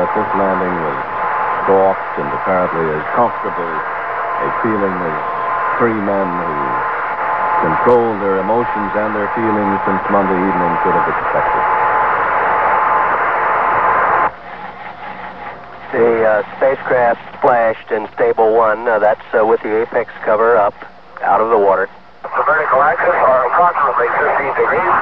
this landing was soft and apparently as comfortable a feeling as three men who control their emotions and their feelings since Monday evening could have expected. The spacecraft splashed in Stable 1. That's with the apex cover up, out of the water. The vertical axis are approximately 15 degrees.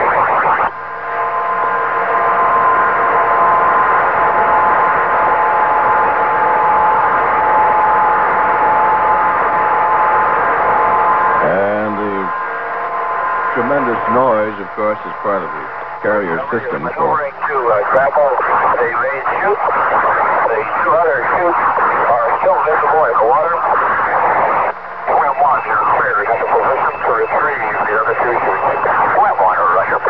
And the tremendous noise, of course, is part of the carrier system. Maneuvering to grapple the main chute. The two other chutes are still visible in the water. Swim 1, you're clear. Into position to retrieve the other two chutes. Swim 1, Roger.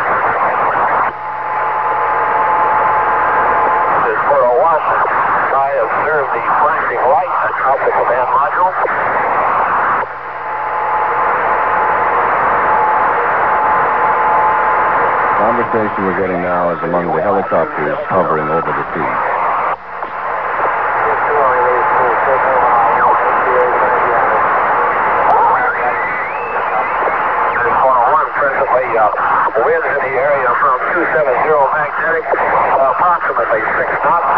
This is 401. I observe the flashing light atop the command module. The conversation we're getting now is among the helicopters hovering over the sea. Winds in the area from 270 magnetic, approximately 6 knots.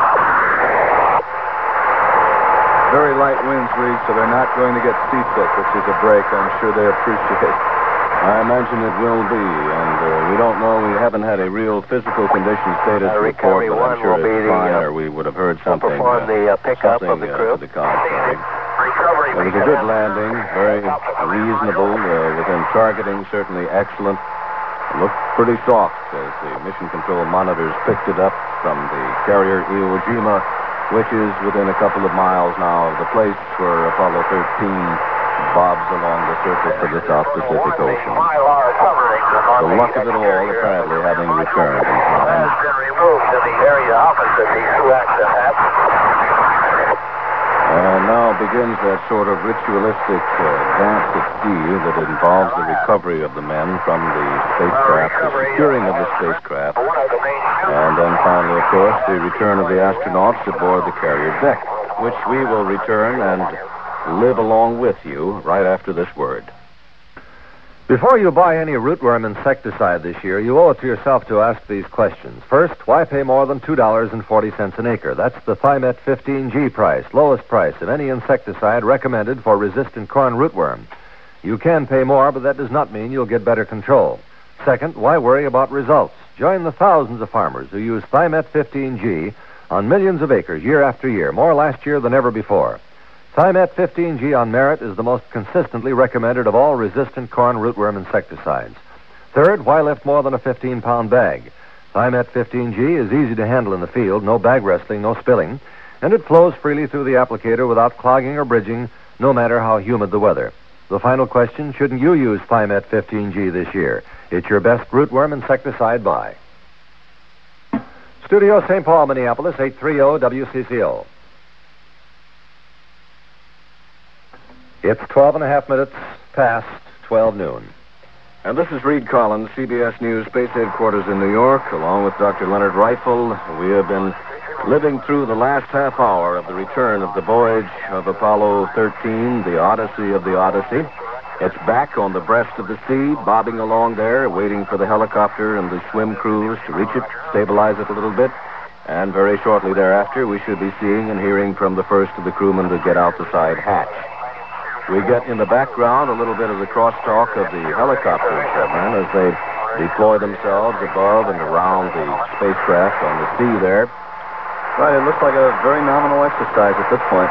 Very light winds, Reed, so they're not going to get seasick, which is a break I'm sure they appreciate. I imagine it will be, and we don't know. We haven't had a real physical condition status report, but I'm sure it's fine, or we would have heard something. Perform the pickup of the crew. To the contrary. It was a good landing, very reasonable, within targeting, certainly excellent. It looked pretty soft as the mission control monitors picked it up from the carrier Iwo Jima, which is within a couple of miles now of the place where Apollo 13 bobs along the surface of the South Pacific Ocean. The luck of it all apparently having returned in time. Has been removed in the area opposite the two-axis hat. And now begins that sort of ritualistic dance at sea that involves the recovery of the men from the spacecraft, the securing of the spacecraft, and then finally, of course, the return of the astronauts aboard the carrier deck, which we will return and live along with you right after this word. Before you buy any rootworm insecticide this year, you owe it to yourself to ask these questions. First, why pay more than $2.40 an acre? That's the Thymet 15G price, lowest price of any insecticide recommended for resistant corn rootworm. You can pay more, but that does not mean you'll get better control. Second, why worry about results? Join the thousands of farmers who use Thymet 15G on millions of acres year after year, more last year than ever before. Thymet 15G on merit is the most consistently recommended of all resistant corn rootworm insecticides. Third, why lift more than a 15-pound bag? Thymet 15G is easy to handle in the field, no bag wrestling, no spilling, and it flows freely through the applicator without clogging or bridging, no matter how humid the weather. The final question, shouldn't you use Thymet 15G this year? It's your best rootworm insecticide buy. Studio St. Paul, Minneapolis, 830 WCCO. It's 12 and a half minutes past 12 noon. And this is Reed Collins, CBS News Space Headquarters in New York, along with Dr. Leonard Reifel. We have been living through the last half hour of the return of the voyage of Apollo 13, the Odyssey of the Odyssey. It's back on the breast of the sea, bobbing along there, waiting for the helicopter and the swim crews to reach it, stabilize it a little bit. And very shortly thereafter, we should be seeing and hearing from the first of the crewmen to get out the side hatch. We get in the background a little bit of the crosstalk of the helicopters, man, as they deploy themselves above and around the spacecraft on the sea there. Right, it looks like a very nominal exercise at this point.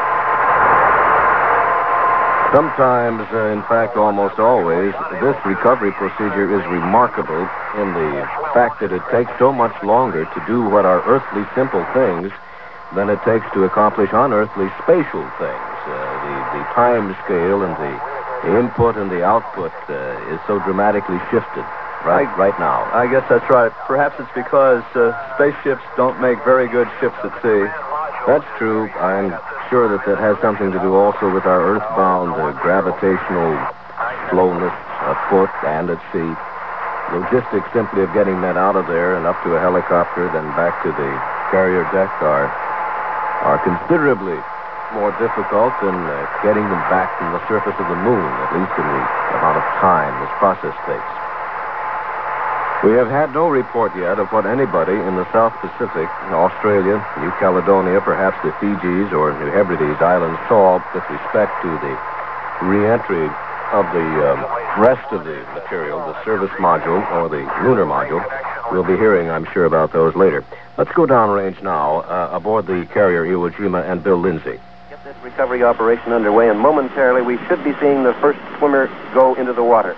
Sometimes, in fact, almost always, this recovery procedure is remarkable in the fact that it takes so much longer to do what are earthly simple things than it takes to accomplish unearthly spatial things. The time scale and the input and the output is so dramatically shifted right now. I guess that's right. Perhaps it's because spaceships don't make very good ships at sea. That's true. I'm sure that has something to do also with our earthbound gravitational slowness afoot and at sea. Logistics simply of getting men out of there and up to a helicopter, then back to the carrier deck are are considerably more difficult than getting them back from the surface of the moon, at least in the amount of time this process takes. We have had no report yet of what anybody in the South Pacific, Australia, New Caledonia, perhaps the Fijis or New Hebrides Islands saw with respect to the re-entry of the rest of the material, the service module or the lunar module. We'll be hearing, I'm sure, about those later. Let's go downrange now aboard the carrier Iwo Jima and Bill Lindsay. Get this recovery operation underway, and momentarily we should be seeing the first swimmer go into the water.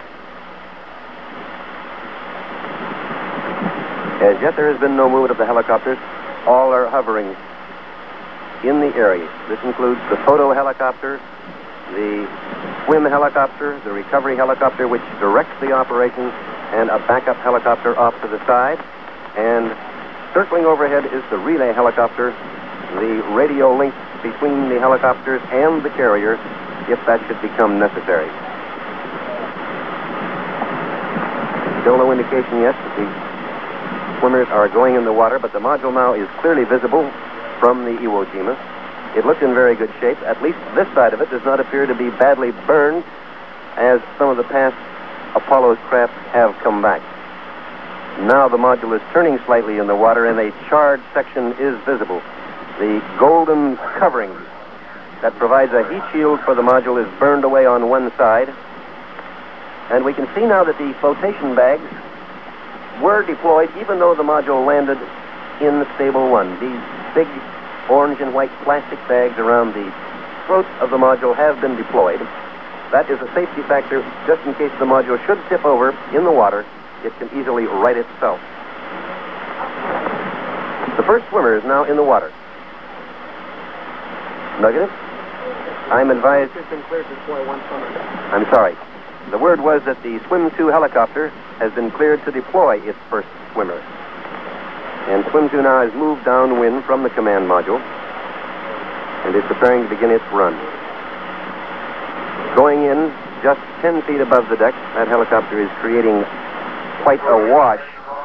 As yet, there has been no movement of the helicopters. All are hovering in the area. This includes the photo helicopter, the swim helicopter, the recovery helicopter, which directs the operation, and a backup helicopter off to the side. And circling overhead is the relay helicopter, the radio link between the helicopters and the carrier, if that should become necessary. Still no indication yet that the swimmers are going in the water, but the module now is clearly visible from the Iwo Jima. It looks in very good shape. At least this side of it does not appear to be badly burned, as some of the past Apollo's craft have come back. Now the module is turning slightly in the water, and a charred section is visible. The golden covering that provides a heat shield for the module is burned away on one side. And we can see now that the flotation bags were deployed even though the module landed in Stable 1. These big orange and white plastic bags around the throat of the module have been deployed. That is a safety factor just in case the module should tip over in the water. It can easily right itself. The first swimmer is now in the water. Negative? I'm advised... I'm sorry. The word was that the Swim 2 helicopter has been cleared to deploy its first swimmer. And Swim 2 now has moved downwind from the command module and is preparing to begin its run. Going in just 10 feet above the deck, that helicopter is creating quite a wash.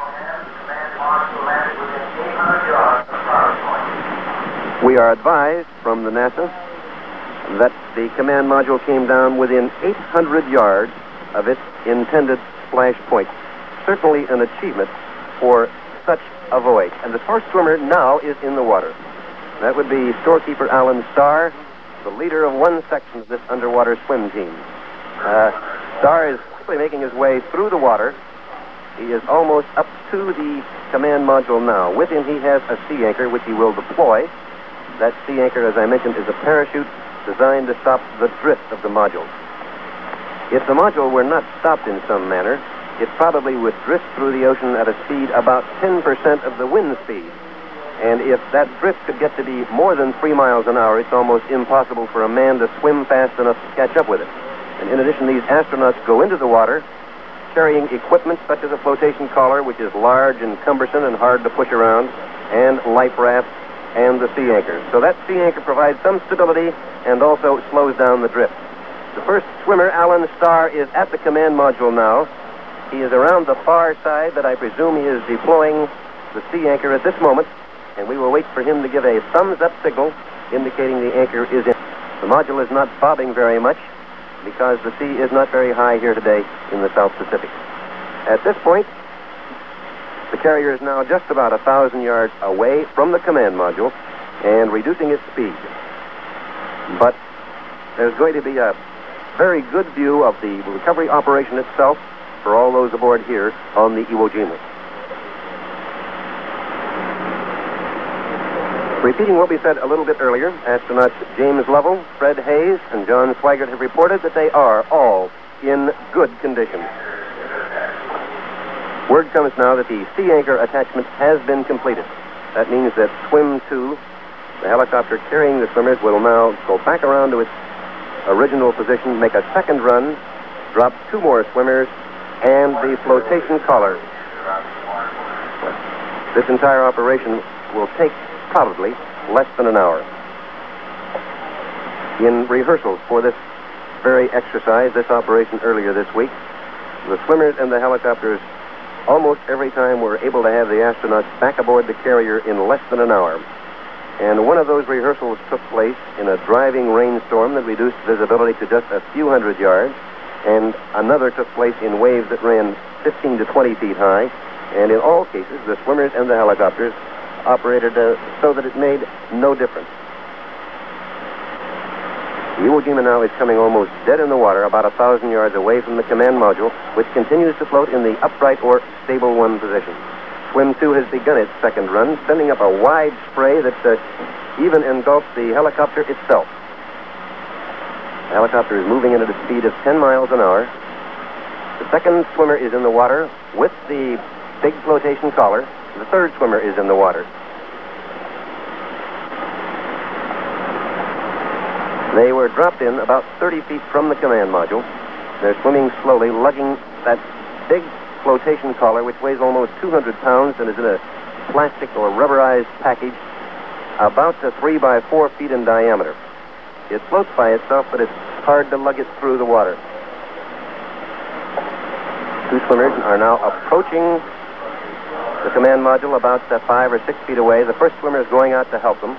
We are advised from the NASA that the command module came down within 800 yards of its intended splash point. Certainly an achievement for such a voyage. And the first swimmer now is in the water. That would be storekeeper Alan Starr, the leader of one section of this underwater swim team. Starr is quickly making his way through the water. He is almost up to the command module now. With him he has a sea anchor which he will deploy. That sea anchor, as I mentioned, is a parachute designed to stop the drift of the module. If the module were not stopped in some manner, it probably would drift through the ocean at a speed about 10% of the wind speed. And if that drift could get to be more than 3 miles an hour, it's almost impossible for a man to swim fast enough to catch up with it. And in addition, these astronauts go into the water carrying equipment such as a flotation collar, which is large and cumbersome and hard to push around, and life rafts, and the sea anchor. So that sea anchor provides some stability and also slows down the drift. The first swimmer, Alan Starr, is at the command module now. He is around the far side, but I presume he is deploying the sea anchor at this moment, and we will wait for him to give a thumbs-up signal indicating the anchor is in. The module is not bobbing very much because the sea is not very high here today in the South Pacific. At this point, the carrier is now just about 1,000 yards away from the command module and reducing its speed. But there's going to be a very good view of the recovery operation itself for all those aboard here on the Iwo Jima. Repeating what we said a little bit earlier, astronauts James Lovell, Fred Hayes, and John Swigert have reported that they are all in good condition. Word comes now that the sea anchor attachment has been completed. That means that Swim 2, the helicopter carrying the swimmers, will now go back around to its original position, make a second run, drop 2 more swimmers, and the flotation collar. This entire operation will take probably less than an hour. In rehearsals for this very exercise, this operation earlier this week, the swimmers and the helicopters almost every time were able to have the astronauts back aboard the carrier in less than an hour. And one of those rehearsals took place in a driving rainstorm that reduced visibility to just a few hundred yards, and another took place in waves that ran 15 to 20 feet high. And in all cases, the swimmers and the helicopters operated so that it made no difference. The Iwo Jima now is coming almost dead in the water, about 1,000 yards away from the command module, which continues to float in the upright or stable 1 position. Swim 2 has begun its second run, sending up a wide spray that even engulfs the helicopter itself. The helicopter is moving in at a speed of 10 miles an hour. The second swimmer is in the water with the big flotation collar. The third swimmer is in the water. They were dropped in about 30 feet from the command module. They're swimming slowly, lugging that big flotation collar, which weighs almost 200 pounds and is in a plastic or rubberized package about 3 by 4 feet in diameter. It floats by itself, but it's hard to lug it through the water. 2 swimmers are now approaching the command module about 5 or 6 feet away. The first swimmer is going out to help them.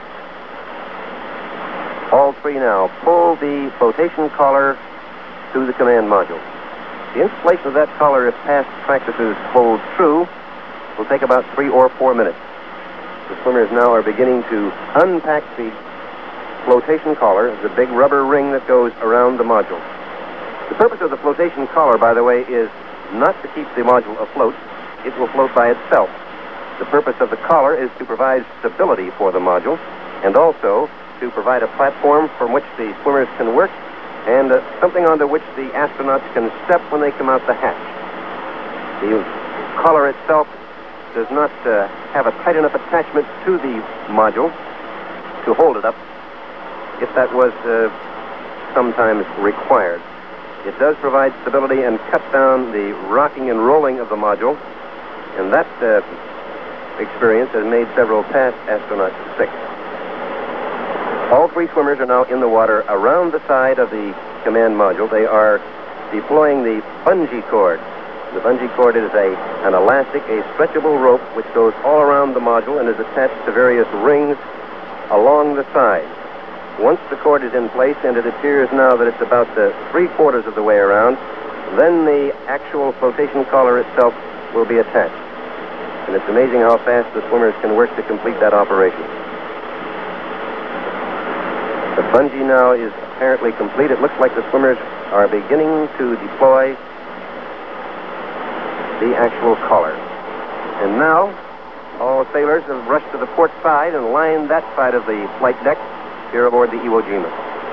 All 3 now pull the flotation collar to the command module. The installation of that collar, if past practices hold true, will take about 3 or 4 minutes. The swimmers now are beginning to unpack the flotation collar, the big rubber ring that goes around the module. The purpose of the flotation collar, by the way, is not to keep the module afloat. It will float by itself. The purpose of the collar is to provide stability for the module and also to provide a platform from which the swimmers can work and something onto which the astronauts can step when they come out the hatch. The collar itself does not have a tight enough attachment to the module to hold it up, if that was sometimes required. It does provide stability and cut down the rocking and rolling of the module, and that experience has made several past astronauts sick. All 3 swimmers are now in the water around the side of the command module. They are deploying the bungee cord. The bungee cord is an elastic, a stretchable rope which goes all around the module and is attached to various rings along the side. Once the cord is in place, and it appears now that it's about 3/4 of the way around, then the actual flotation collar itself will be attached. And it's amazing how fast the swimmers can work to complete that operation. The bungee now is apparently complete. It looks like the swimmers are beginning to deploy the actual collar. And now, all sailors have rushed to the port side and lined that side of the flight deck here aboard the Iwo Jima.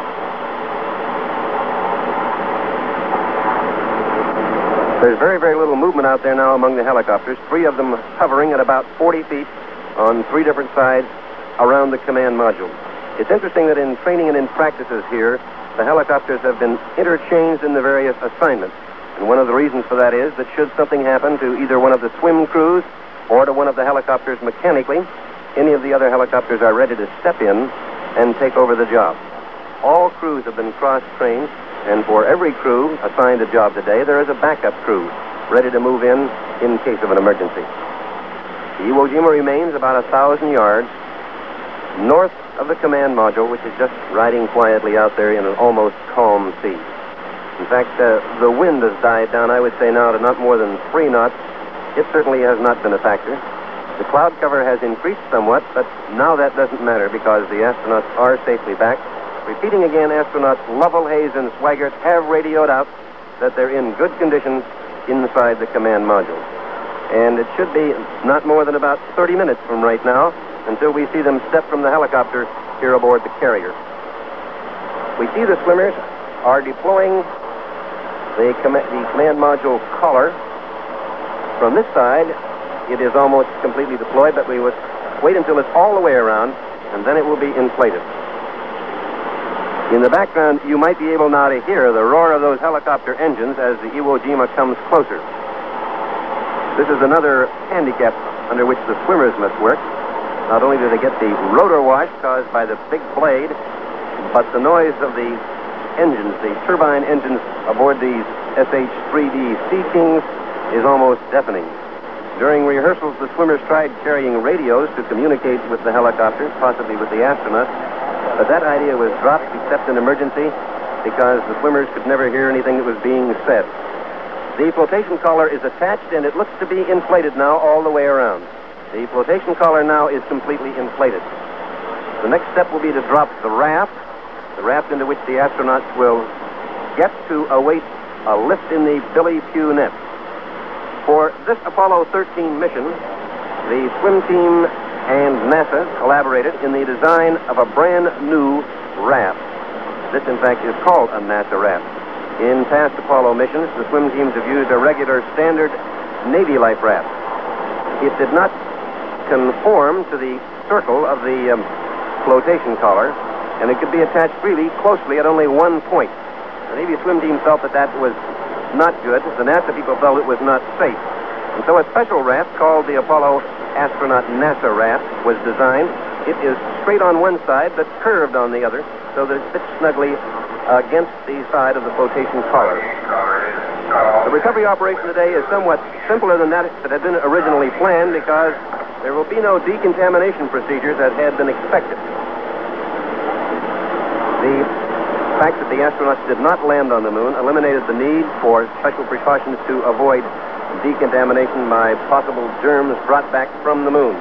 There's very, very little movement out there now among the helicopters, 3 of them hovering at about 40 feet on 3 different sides around the command module. It's interesting that in training and in practices here, the helicopters have been interchanged in the various assignments. And one of the reasons for that is that should something happen to either one of the swim crews or to one of the helicopters mechanically, any of the other helicopters are ready to step in and take over the job. All crews have been cross-trained, and for every crew assigned a job today, there is a backup crew ready to move in case of an emergency. The Iwo Jima remains about 1,000 yards north of the command module, which is just riding quietly out there in an almost calm sea. In fact, the wind has died down, I would say now, to not more than 3 knots. It certainly has not been a factor. The cloud cover has increased somewhat, but now that doesn't matter because the astronauts are safely back. Repeating again, astronauts Lovell, Hayes, and Swigert have radioed out that they're in good condition inside the command module. And it should be not more than about 30 minutes from right now until we see them step from the helicopter here aboard the carrier. We see the swimmers are deploying the command module collar. From this side, it is almost completely deployed, but we would wait until it's all the way around, and then it will be inflated. In the background, you might be able now to hear the roar of those helicopter engines as the Iwo Jima comes closer. This is another handicap under which the swimmers must work. Not only do they get the rotor wash caused by the big blade, but the noise of the engines, the turbine engines aboard these SH-3D Sea Kings, is almost deafening. During rehearsals, the swimmers tried carrying radios to communicate with the helicopters, possibly with the astronauts, but that idea was dropped except in emergency because the swimmers could never hear anything that was being said. The flotation collar is attached, and it looks to be inflated now all the way around. The flotation collar now is completely inflated. The next step will be to drop the raft into which the astronauts will get to await a lift in the Billy Pugh net. For this Apollo 13 mission, the swim team and NASA collaborated in the design of a brand new raft. This, in fact, is called a NASA raft. In past Apollo missions, the swim teams have used a regular standard Navy life raft. It did not conform to the circle of the flotation collar, and it could be attached really closely at only one point. The Navy swim team felt that was not good. The NASA people felt it was not safe. And so a special raft called the Apollo Astronaut NASA raft was designed. It is straight on one side but curved on the other, so that it fits snugly against the side of the flotation collar. The recovery operation today is somewhat simpler than that had been originally planned because there will be no decontamination procedures that had been expected. The fact that the astronauts did not land on the moon eliminated the need for special precautions to avoid decontamination by possible germs brought back from the moon.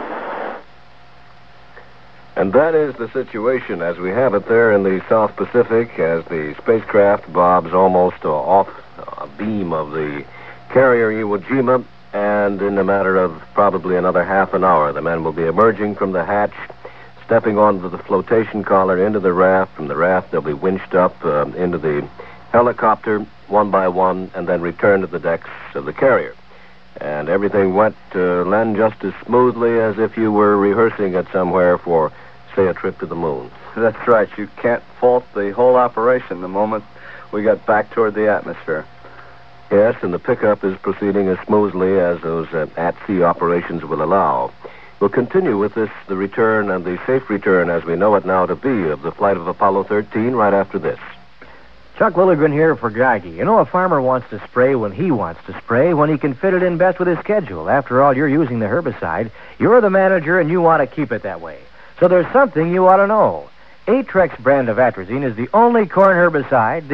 And that is the situation as we have it there in the South Pacific as the spacecraft bobs almost off a beam of the carrier Iwo Jima, and in a matter of probably another half an hour, the men will be emerging from the hatch, stepping onto the flotation collar into the raft. From the raft, they'll be winched up into the helicopter one by one and then returned to the decks of the carrier. And everything went, Len, just as smoothly as if you were rehearsing it somewhere for, say, a trip to the moon. That's right. You can't fault the whole operation the moment we got back toward the atmosphere. Yes, and the pickup is proceeding as smoothly as those at-sea operations will allow. We'll continue with this, the return and the safe return as we know it now to be of the flight of Apollo 13 right after this. Chuck Willigren here for Geigy. You know, a farmer wants to spray when he wants to spray, when he can fit it in best with his schedule. After all, you're using the herbicide. You're the manager, and you want to keep it that way. So there's something you ought to know. Atrex brand of atrazine is the only corn herbicide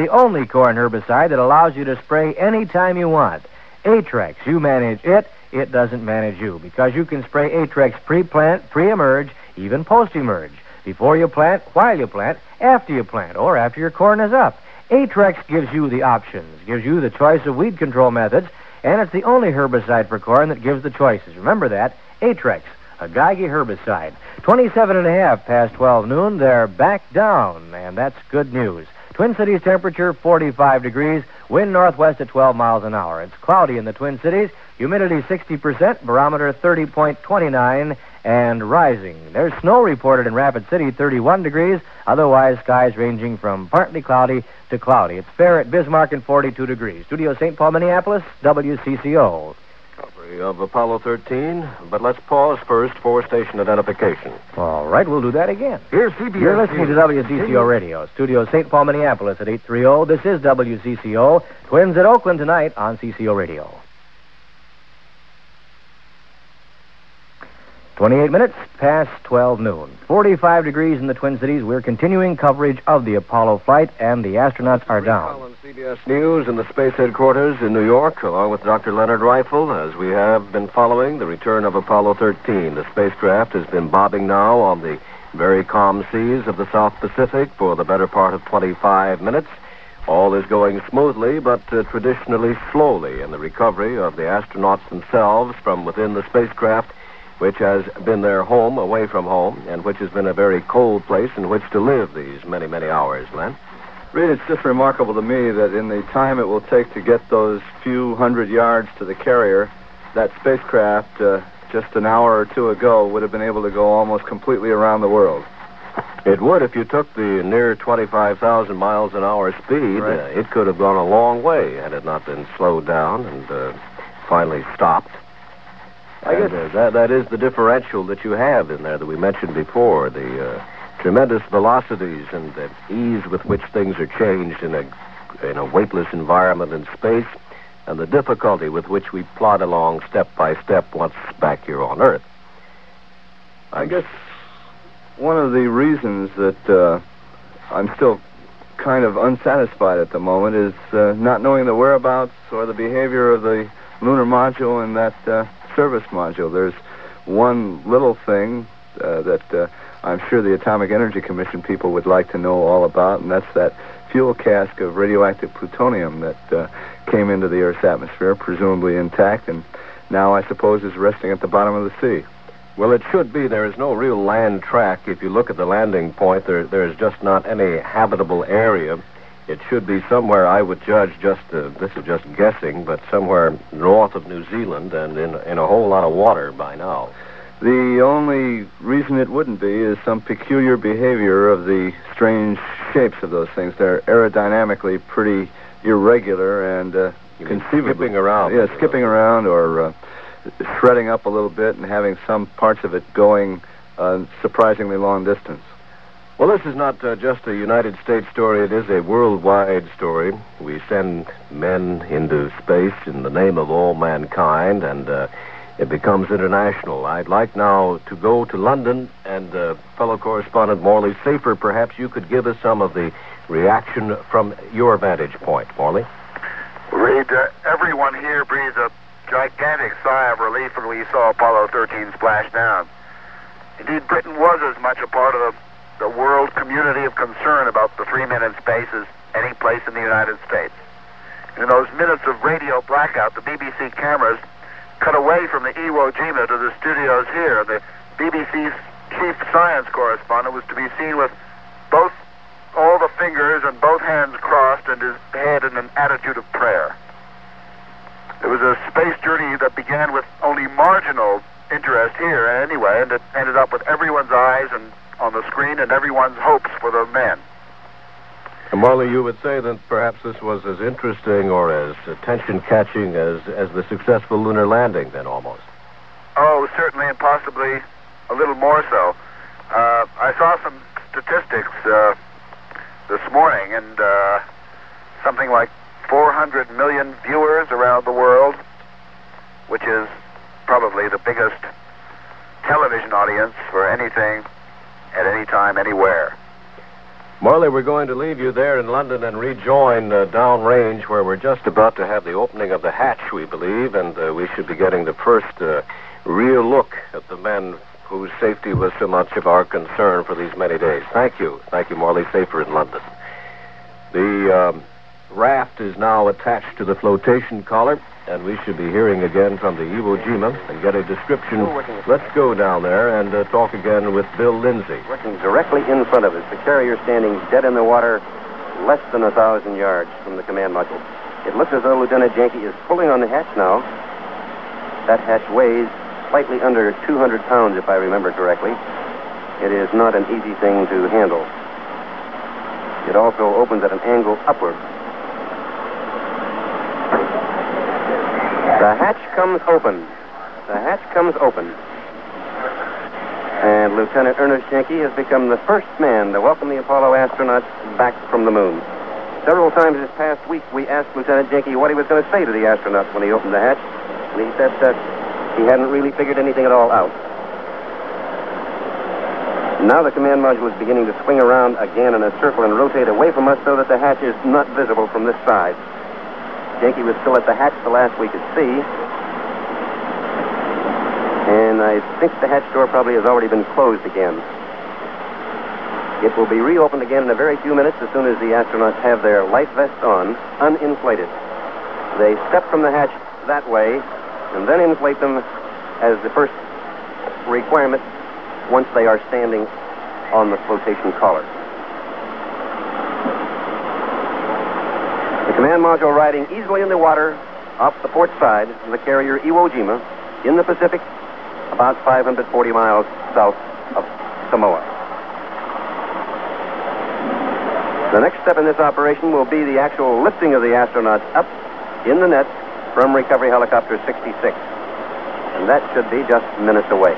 that allows you to spray any time you want. Atrex, you manage it, it doesn't manage you, because you can spray Atrex pre-plant, pre-emerge, even post-emerge, before you plant, while you plant, after you plant, or after your corn is up. Atrex gives you the options, gives you the choice of weed control methods, and it's the only herbicide for corn that gives the choices. Remember that, Atrex, a Geigy herbicide. 27.5 past 12 noon, they're back down, and that's good news. Twin Cities temperature, 45 degrees, wind northwest at 12 miles an hour. It's cloudy in the Twin Cities, humidity 60%, barometer 30.29, and rising. There's snow reported in Rapid City, 31 degrees, otherwise skies ranging from partly cloudy to cloudy. It's fair at Bismarck and 42 degrees. Studio St. Paul, Minneapolis, WCCO. Recovery of Apollo 13, but let's pause first for station identification. All right, we'll do that again. Here's CBS. You're listening to WCCO Radio. Studio St. Paul, Minneapolis at 830. This is WCCO. Twins at Oakland tonight on CCO Radio. 28 minutes past 12 noon. 45 degrees in the Twin Cities. We're continuing coverage of the Apollo flight, and the astronauts are down. On CBS News in the space headquarters in New York, along with Dr. Leonard Reifel, as we have been following the return of Apollo 13. The spacecraft has been bobbing now on the very calm seas of the South Pacific for the better part of 25 minutes. All is going smoothly, but traditionally slowly in the recovery of the astronauts themselves from within the spacecraft, which has been their home away from home, and which has been a very cold place in which to live these many, many hours, Len. Reed, it's just remarkable to me that in the time it will take to get those few hundred yards to the carrier, that spacecraft, just an hour or two ago, would have been able to go almost completely around the world. It would if you took the near 25,000 miles an hour speed. Right. It could have gone a long way had it not been slowed down and finally stopped. I guess that is the differential that you have in there that we mentioned before, the tremendous velocities and the ease with which things are changed in a weightless environment in space. and the difficulty with which we plod along step by step once back here on Earth. I guess one of the reasons that I'm still kind of unsatisfied at the moment is not knowing the whereabouts or the behavior of the lunar module and that service module. There's one little thing that I'm sure the Atomic Energy Commission people would like to know all about, and that's that fuel cask of radioactive plutonium that came into the Earth's atmosphere, presumably intact, and now I suppose is resting at the bottom of the sea. Well, it should be. There is no real land track. If you look at the landing point, there is just not any habitable area. It should be somewhere, I would judge, this is just guessing, but somewhere north of New Zealand and in a whole lot of water by now. The only reason it wouldn't be is some peculiar behavior of the strange shapes of those things. They're aerodynamically pretty irregular and conceivably... Skipping around. Yeah, skipping around or shredding up a little bit and having some parts of it going surprisingly long distance. Well, this is not just a United States story. It is a worldwide story. We send men into space in the name of all mankind, and it becomes international. I'd like now to go to London, and fellow correspondent Morley Safer, perhaps you could give us some of the reaction from your vantage point. Morley? Reed, everyone here breathes a gigantic sigh of relief when we saw Apollo 13 splash down. Indeed, Britain was as much a part of the world community of concern about the 3 men in space as any place in the United States. In those minutes of radio blackout, the BBC cameras cut away from the Iwo Jima to the studios here. The BBC's chief science correspondent was to be seen with all the fingers and both hands crossed and his head in an attitude of prayer. It was a space journey that began with only marginal interest here anyway, and it ended up with everyone's eyes and on the screen and everyone's hopes for the men. And Morley, you would say that perhaps this was as interesting or as attention-catching as the successful lunar landing, then, almost. Oh, certainly, and possibly a little more so. I saw some statistics this morning, and something like 400 million viewers around the world, which is probably the biggest television audience for anything at any time, anywhere. Morley, we're going to leave you there in London and rejoin downrange, where we're just about to have the opening of the hatch, we believe, and we should be getting the first real look at the men whose safety was so much of our concern for these many days. Thank you. Thank you, Morley Safer in London. The raft is now attached to the flotation collar, and we should be hearing again from the Iwo Jima and get a description. Let's go down there and talk again with Bill Lindsay. Working directly in front of us, the carrier standing dead in the water, less than 1,000 yards from the command module. It looks as though Lieutenant Janke is pulling on the hatch now. That hatch weighs slightly under 200 pounds, if I remember correctly. It is not an easy thing to handle. It also opens at an angle upward. The hatch comes open. The hatch comes open. And Lieutenant Ernest Janke has become the first man to welcome the Apollo astronauts back from the moon. Several times this past week, we asked Lieutenant Janke what he was going to say to the astronauts when he opened the hatch. And he said that he hadn't really figured anything at all out. Now the command module is beginning to swing around again in a circle and rotate away from us so that the hatch is not visible from this side. Janke was still at the hatch the last we could see. And I think the hatch door probably has already been closed again. It will be reopened again in a very few minutes as soon as the astronauts have their life vests on, uninflated. They step from the hatch that way and then inflate them as the first requirement once they are standing on the flotation collar. The command module riding easily in the water off the port side of the carrier Iwo Jima in the Pacific, about 540 miles south of Samoa. The next step in this operation will be the actual lifting of the astronauts up in the net from Recovery Helicopter 66. And that should be just minutes away.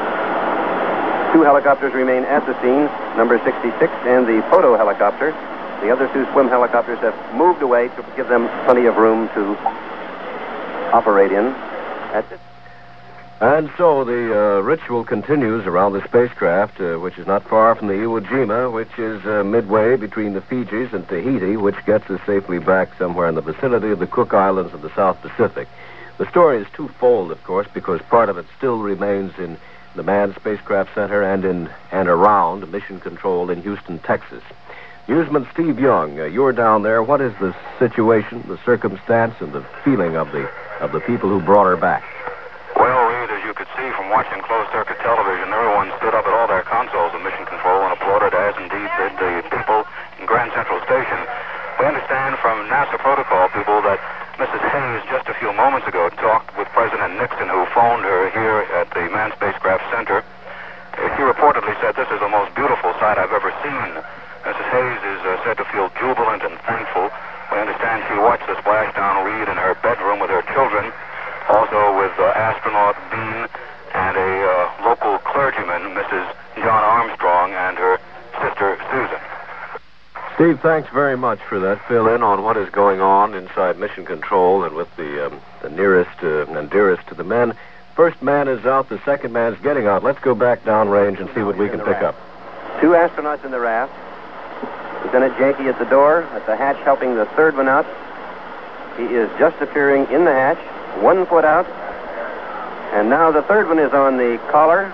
2 helicopters remain at the scene, number 66 and the photo helicopter, The other two swim helicopters have moved away to give them plenty of room to operate in. At this. And so the ritual continues around the spacecraft, which is not far from the Iwo Jima, which is midway between the Fijis and Tahiti, which gets us safely back somewhere in the vicinity of the Cook Islands of the South Pacific. The story is twofold, of course, because part of it still remains in the Manned Spacecraft Center and in and around Mission Control in Houston, Texas. Newsman Steve Young, you're down there. What is the situation, the circumstance, and the feeling of the people who brought her back? Well, Reed, as you could see from watching closed-circuit television, everyone stood up at all their consoles of Mission Control and applauded, as indeed did the people in Grand Central Station. We understand from NASA protocol people that Mrs. Hayes, just a few moments ago, talked with President Nixon, who phoned her here at the Manned Spacecraft Center. She reportedly said, "This is the most beautiful sight I've ever seen." Mrs. Hayes is said to feel jubilant and thankful. We understand she watched the splashdown, Reed, in her bedroom with her children, also with astronaut Bean and a local clergyman, Mrs. John Armstrong, and her sister Susan. Steve, thanks very much for that fill-in on what is going on inside Mission Control and with the nearest and dearest to the men. First man is out, the second man's getting out. Let's go back downrange and see what we can pick up. Two astronauts in the raft. Lieutenant Janke at the door, at the hatch helping the third one out. He is just appearing in the hatch, 1 foot out. And now the third one is on the collar,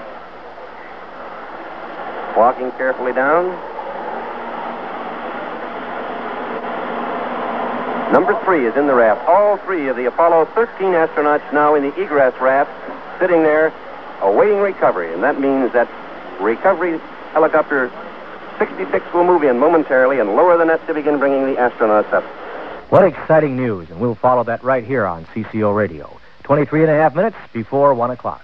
walking carefully down. Number 3 is in the raft. All 3 of the Apollo 13 astronauts now in the egress raft, sitting there awaiting recovery. And that means that recovery helicopter 66 will move in momentarily and lower the net to begin bringing the astronauts up. What exciting news, and we'll follow that right here on CCO Radio. 23 and a half minutes before 1 o'clock.